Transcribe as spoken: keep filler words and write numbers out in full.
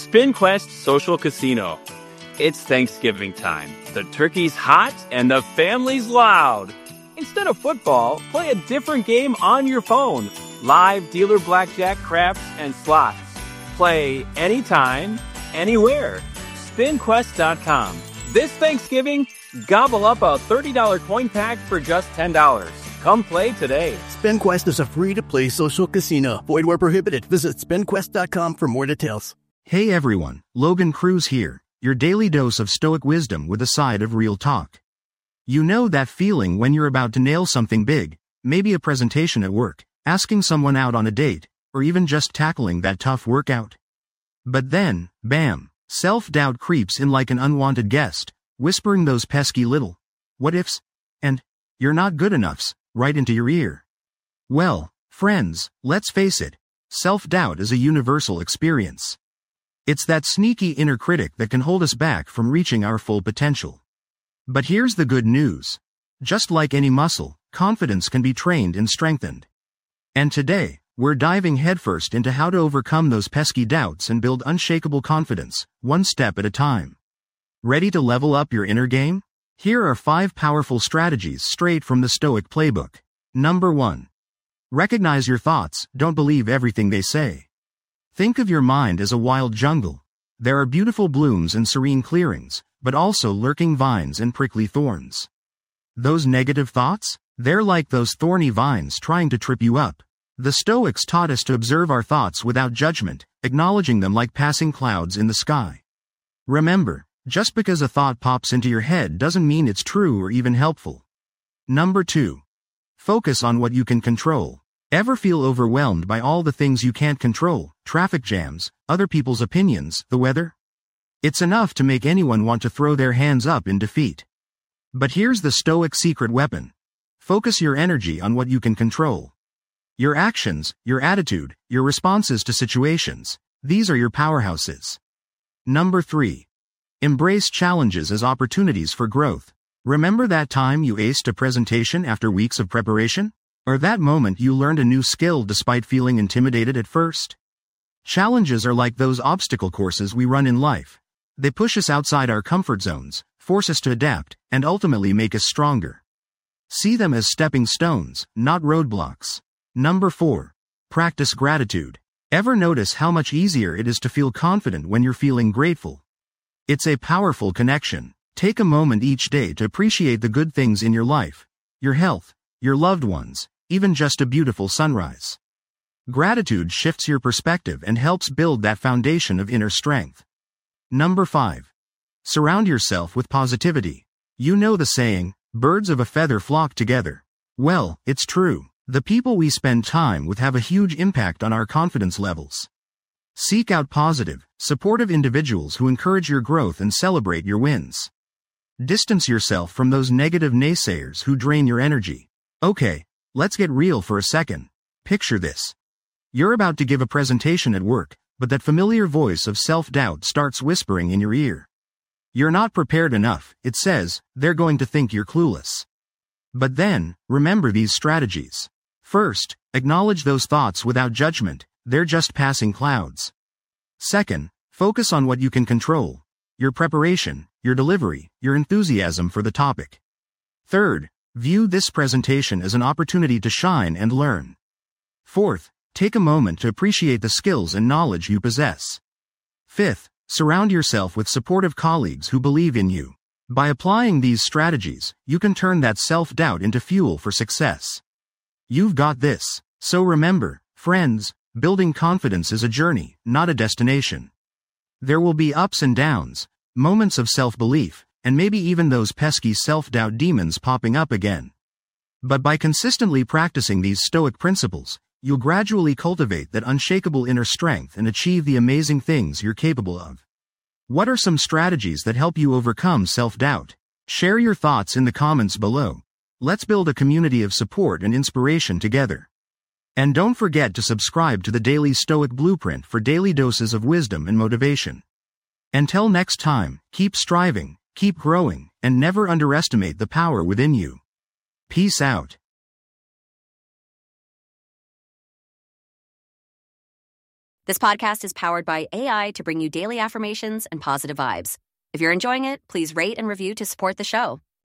SpinQuest Social Casino. It's Thanksgiving time. The turkey's hot and the family's loud. Instead of football, play a different game on your phone. Live dealer blackjack, craps, and slots. Play anytime, anywhere. spin quest dot com. This Thanksgiving, gobble up a thirty dollars coin pack for just ten dollars. Come play today. SpinQuest is a free-to-play social casino. Void where prohibited. Visit spin quest dot com for more details. Hey everyone, Logan Cruz here, your daily dose of stoic wisdom with a side of real talk. You know that feeling when you're about to nail something big, maybe a presentation at work, asking someone out on a date, or even just tackling that tough workout? But then, bam, self-doubt creeps in like an unwanted guest, whispering those pesky little what ifs and you're not good enoughs right into your ear. Well, friends, let's face it, self-doubt is a universal experience. It's that sneaky inner critic that can hold us back from reaching our full potential. But here's the good news. Just like any muscle, confidence can be trained and strengthened. And today, we're diving headfirst into how to overcome those pesky doubts and build unshakable confidence, one step at a time. Ready to level up your inner game? Here are five powerful strategies straight from the Stoic playbook. Number one. Recognize your thoughts, don't believe everything they say. Think of your mind as a wild jungle. There are beautiful blooms and serene clearings, but also lurking vines and prickly thorns. Those negative thoughts? They're like those thorny vines trying to trip you up. The Stoics taught us to observe our thoughts without judgment, acknowledging them like passing clouds in the sky. Remember, just because a thought pops into your head doesn't mean it's true or even helpful. Number two. Focus on what you can control. Ever feel overwhelmed by all the things you can't control, traffic jams, other people's opinions, the weather? It's enough to make anyone want to throw their hands up in defeat. But here's the Stoic secret weapon. Focus your energy on what you can control. Your actions, your attitude, your responses to situations, these are your powerhouses. Number three. Embrace challenges as opportunities for growth. Remember that time you aced a presentation after weeks of preparation? Or that moment you learned a new skill despite feeling intimidated at first? Challenges are like those obstacle courses we run in life. They push us outside our comfort zones, force us to adapt, and ultimately make us stronger. See them as stepping stones, not roadblocks. Number four. Practice gratitude. Ever notice how much easier it is to feel confident when you're feeling grateful? It's a powerful connection. Take a moment each day to appreciate the good things in your life, your health, your loved ones, even just a beautiful sunrise. Gratitude shifts your perspective and helps build that foundation of inner strength. Number five. Surround yourself with positivity. You know the saying, birds of a feather flock together. Well, it's true. The people we spend time with have a huge impact on our confidence levels. Seek out positive, supportive individuals who encourage your growth and celebrate your wins. Distance yourself from those negative naysayers who drain your energy. Okay, let's get real for a second. Picture this. You're about to give a presentation at work, but that familiar voice of self-doubt starts whispering in your ear. You're not prepared enough, it says, they're going to think you're clueless. But then, remember these strategies. First, acknowledge those thoughts without judgment, they're just passing clouds. Second, focus on what you can control. Your preparation, your delivery, your enthusiasm for the topic. Third, view this presentation as an opportunity to shine and learn. Fourth, take a moment to appreciate the skills and knowledge you possess. Fifth, surround yourself with supportive colleagues who believe in you. By applying these strategies, you can turn that self-doubt into fuel for success. You've got this. So remember, friends, building confidence is a journey, not a destination. There will be ups and downs, moments of self-belief, and maybe even those pesky self-doubt demons popping up again. But by consistently practicing these Stoic principles, you'll gradually cultivate that unshakable inner strength and achieve the amazing things you're capable of. What are some strategies that help you overcome self-doubt? Share your thoughts in the comments below. Let's build a community of support and inspiration together. And don't forget to subscribe to the Daily Stoic Blueprint for daily doses of wisdom and motivation. Until next time, keep striving, keep growing, and never underestimate the power within you. Peace out. This podcast is powered by A I to bring you daily affirmations and positive vibes. If you're enjoying it, please rate and review to support the show.